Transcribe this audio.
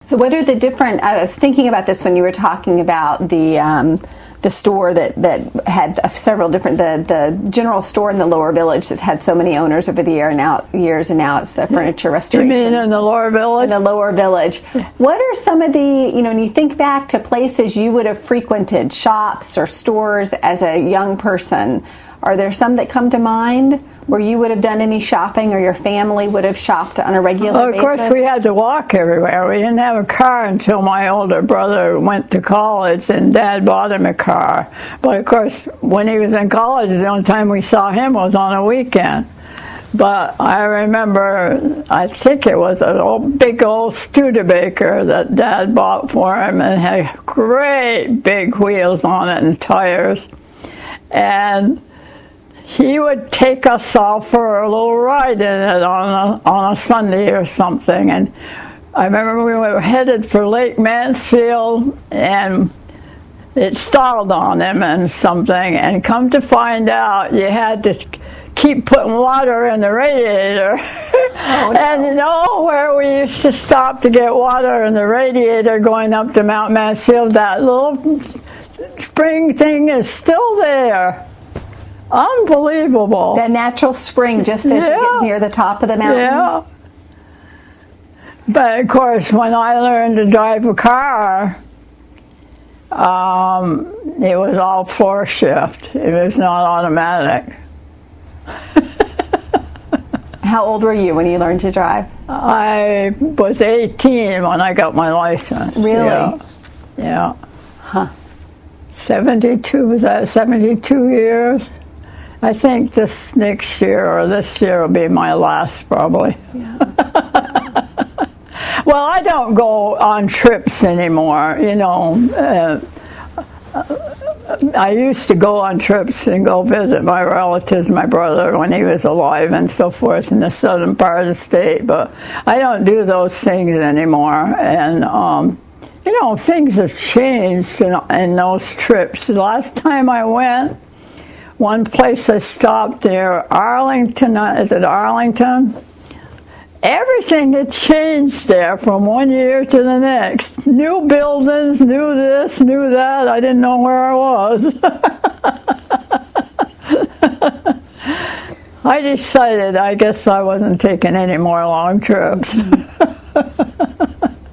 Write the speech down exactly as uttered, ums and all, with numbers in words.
So what are the different, I was thinking about this when you were talking about the um, the store that, that had several different, the, the general store in the Lower Village that's had so many owners over the year and now, years, and now it's the furniture restoration. You mean in the Lower Village? In the Lower Village. What are some of the, you know, when you think back to places you would have frequented, shops or stores as a young person, are there some that come to mind where you would have done any shopping or your family would have shopped on a regular well, of basis? Of course, we had to walk everywhere. We didn't have a car until my older brother went to college, and Dad bought him a car. But, of course, when he was in college, the only time we saw him was on a weekend. But I remember, I think it was an old, big old Studebaker that Dad bought for him, and had great big wheels on it and tires. And he would take us all for a little ride in it on a, on a Sunday or something. And I remember we were headed for Lake Mansfield, and it stalled on him and something. And come to find out, you had to keep putting water in the radiator. Oh, no. And you know where we used to stop to get water in the radiator going up to Mount Mansfield? That little spring thing is still there. Unbelievable. The natural spring just as yeah. you get near the top of the mountain. Yeah. But of course, when I learned to drive a car, um, it was all floor shift. It was not automatic. How old were you when you learned to drive? I was eighteen when I got my license. Really? Yeah. yeah. Huh. seventy-two, was that seventy-two years? I think this next year or this year will be my last, probably. Yeah. Well, I don't go on trips anymore, you know. Uh, I used to go on trips and go visit my relatives, my brother, when he was alive and so forth in the southern part of the state, but I don't do those things anymore. And, um, you know, things have changed in, in those trips. The last time I went, one place I stopped there, Arlington, is it Arlington? Everything had changed there from one year to the next. New buildings, new this, new that. I didn't know where I was. I decided I guess I wasn't taking any more long trips.